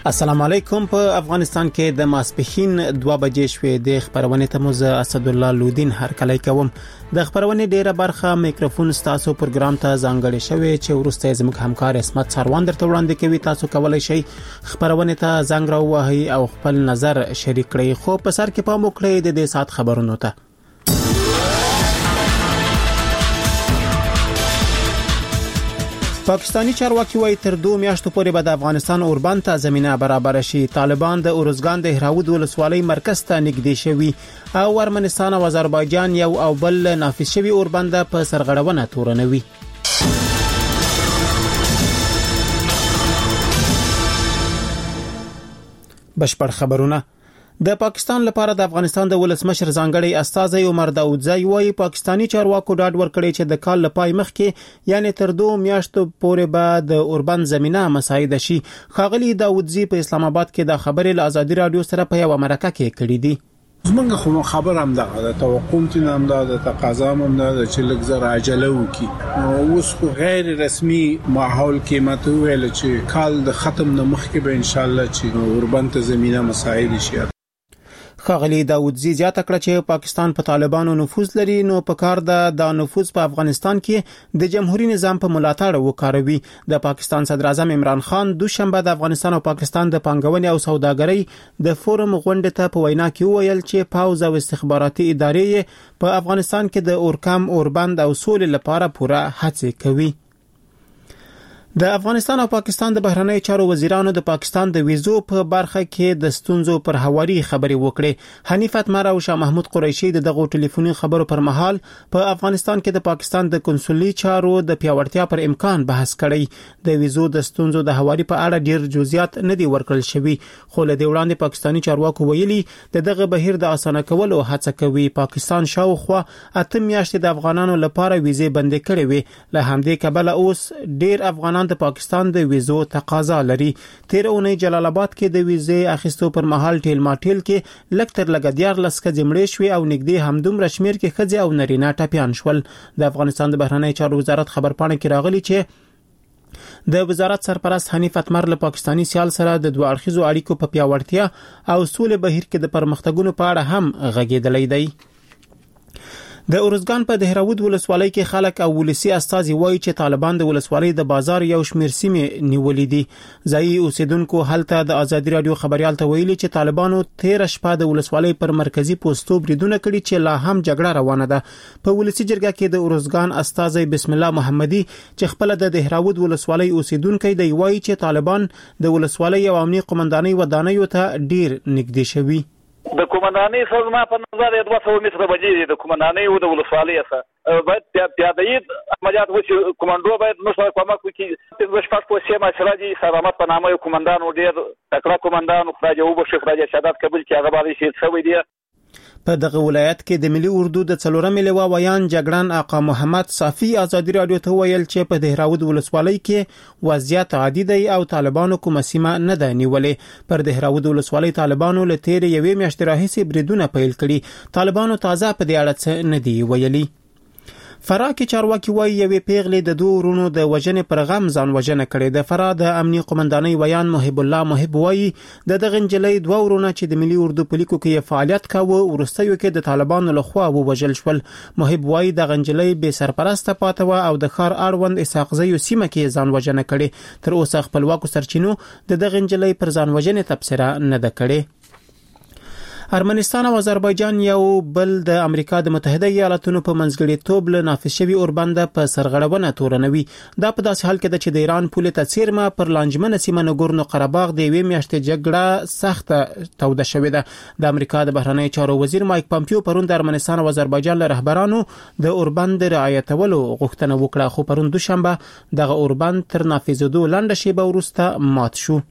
السلام علیکم. په افغانستان کې د ماسپښین 2 بجې شوې د خبرونه ته مو زه اسد الله لودین هرکلی کوم. د خبرونه ډیره برخه میکروفون ستاسو پروګرام ته ځانګړی شوی چې ورسته زموږ همکار اسمت سروان درته وړاندې کوي. تاسو کولای شئ خبرونه ته زنګ راوهئ او خپل نظر شریک کړئ. خو په سر کې پام وکړئ د دې سات خبرونو ته. پاکستانی چارواکي وايي تر 2 میاشتو پورې به د افغانستان اوربند ته زمينه برابر شي. طالبان د اورزګان د هراود ولسوالۍ مرکز ته نږدې شوي او ارمنستان او آذربایجان یو او بل نافذ شوي اوربند په سرغړونه تورنوي. بشپړ خبرونه. د پاکستان لپاره د افغانستان د ولسمشر ځانګړي استازی عمر داودزی وايي پاکستانی چارواکو ډاډ ورکړي چې د کال لپاره مخکې یعنی تر 2 میاشتو پورې به د اوربند زمينه مساعده شي. خاغلی داودزی په اسلام آباد کې د خبرې له آزادي رادیو سره په یو مرکه کې کړې دي. زمونږ خو خبر هم ده توقع تین هم ده تقاضا هم ده چې لږ زر عجله وکي. اوس په غیر رسمي ماحول کې ماته ویل چې کال د ختم نه مخکې به ان شاء الله چې اوربند ته زمينه مساعده شي. خاغلی داودزی زیاته کړه چې پاکستان په طالبانو نفوذ لري نو په کار د نفوذ په افغانستان کې د جمهوریت نظام په ملاتړ وکاروي. د پاکستان صدر اعظم عمران خان دوشنبه د افغانستان او پاکستان د پانګونې او سوداګرۍ د فورم غونډې ته په وینا کې ویل چې پاوز او استخباراتي ادارې په افغانستان کې د اورکام اوربند او سولې لپاره پوره هڅې کوي. د افغانستان او پاکستان د بهرنی چارو وزیرانو د پاکستان د ویزو په برخه کې د ستونزو پر هواري خبرې وکړې. حنیف اتمر او شاه محمود قریشي دغه ټلیفوني خبرو پر مهال په افغانستان کې د پاکستان د کنسولي چارو د پیاوړتیا پر امکان بحث کړی. د ویزو د ستونزو د هواري په اړه ډیر جزئیات نه دی ورکړل شوی، خو له دې وړاندې پاکستانی چارواکو ویلي دغه بهیر د اسانه کولو هڅه کوي. پاکستان شاوخوا 8 میاشتې د افغانانو لپاره ویزې بندې کړې وي. له همدې کبله اوس ډیر افغانان د پاکستان د ویزو تقاضا لري. تیر اونۍ جلال آباد کې د ویزې اخیستو پر مهال ټیل ماټیل کې لکتر لګديار لسکه جمړې شوې او نږدې همدومره شمیر کې خځې او نارینه ټپيان شول. د افغانستان د بهرنی چارو وزارت خبرپاڼه کې راغلي چې د وزارت سرپرست حنیف اتمر له پاکستانی سیال سره د دوه اړخیزو اړیکو په پیاوړتیا او سولې بهیر کې د پرمختګونو په اړه هم غږېدلی دی. د اورزګان په دهراود ولسوالۍ کې خلک او ولسی استازي وایي چې طالبان د ولسوالۍ د بازار یو شمیر سیمې نیولې دي. ځایي اوسیدونکو هلته د آزادي رادیو خبريال ته ویلي چې طالبانو 13 شپه د ولسوالۍ پر مرکزی پوسټو بریدونه کړي چې لا هم جګړه روانه ده. په ولسی جرګه کې د اورزګان استازي بسم الله محمدي چې خپل د دهراود ولسوالۍ اوسیدونکو دی وایي چې طالبان د ولسوالۍ او امنیت قومندانۍ ودانیو ته ډیر نږدې شوي. د کومندانۍ سره ما په نظر 200 متره بجې د کومندانۍ او د ولسوالۍ سره باید پیاده‌ای عملیات وشي. کومندو باید نو سره کومک وکړي. د شپږ پوسټه مشرجي سلامت په نامه کومندان او ډیر تکړه کومندان خدای او بشي خدای شهادت قبول کړي. هغه باندې شهید شوی دی. په دغه ولایت کې د ملي اردو د 4 لواء ویان جګړن آقا محمد صافي آزادي رادیو ته ویل چې په دهراود ولسوالۍ کې وضعیت عادي دی او طالبانو کومه سیمه نه ده نیولې. پر دهراود ولسوالۍ طالبانو له تیر یوې میاشتې راهیسې بریدونه پیل کړي. طالبانو تازه په دې اړه څه نه دی ویلي. فراه کې چارواکي وایي یوې پیغلې د 2 ورونو د وژنې پر غم ځان وژنه کړې. د فراه د امنیت قومندانۍ ویان محب الله محب وایي دغه نجلۍ 2 ورونه چې د ملي اردو په لیکو کې فعالیت کاوه ورستیو کې د طالبانو لخوا ووژل شول. محب وایي دغه نجلۍ به سرپرسته پاتې و او د خار اړوند اسحاقزیو سیمه کې ځان وژنه کړې. تر اوسه خپلواکو سرچینو دغه نجلۍ پر ځان وژنې تبصره نه ده کړې. ارمنستان او آذربایجان یو بل د امریکا د متحده ایالاتونو په منځګړیتوب له نافذ شوی اوربند په سرغړونه تورنوي. دا په داسې حال کې ده چې د ایران پولې ته څیرمه پر لانجمنه سیمه نګورنو قرهباغ د یوې میاشتې جګړه سخته توده شوې ده. د امریکا د بهرنی چارو وزیر مایک پامپیو پرون د ارمنستان او آذربایجان له رهبرانو د اوربند رعایتولو غوښتنه وکړه، خو پرون دوشنبه دغه اوربند تر نافذېدو لنډه شیبه وروسته مات شو.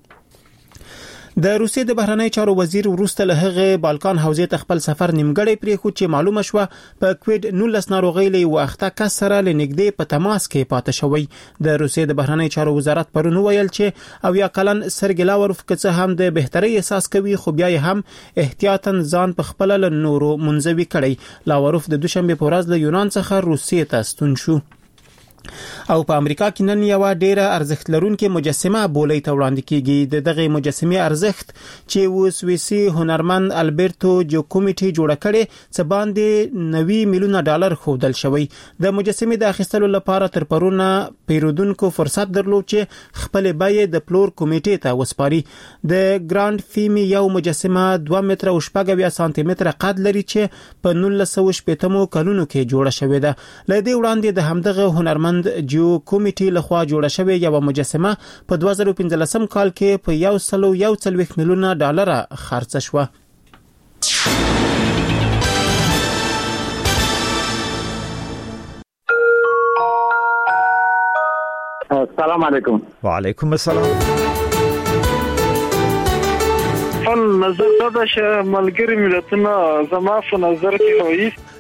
د روسیې د بهرنی چارو وزیر ورسته له هغه بالکان حوزې ته خپل سفر نیمګړی پریښود چې معلومه شوه په کووید 19 ناروغۍ له وخته کس سره لنګدې په تماس کې پاتې شوی. د روسیې د بهرنی چارو وزارت پرون ویل چې او یا کلن سرګی لاوروف کڅه هم د بهتري احساس کوي خو بیا هم احتیاطاً ځان په خپل له نورو منځوي کړي. لاوروف د دوشنبه په ورځ له یونان څخه روسیې ته ستون شو. او په امریکا کې نن یو ډیره ارزښت لرونکې مجسمه بولې ته وړاندې کیږي. دغه مجسمه ارزښت چې و سویسي هنرمند البرتو جوکومیټي جوړ کړي څه باندې 90 میلیون ډالر خودل شوی. د مجسمه د اخیستلو لپاره تر پرونه پیرودونکو فرصت درلود چې خپل بیه د پلور کمیټې ته وسپاري. د ګراند فیمی یو مجسمه 2 متره او 8 سانتي متره قد لري چې په 1980 کلونو کې جوړه شوې ده. لدې وړاندې د همدغه هنرمند جو کمیټي لخوا جوړه شوې یو مجسمه په 2015 کال کې په 140 میلیون ډالر خرڅ شوه. السلام علیکم. وعلیکم السلام. نظر دا چې ملګری ملتونه زما په نظر کې هوایي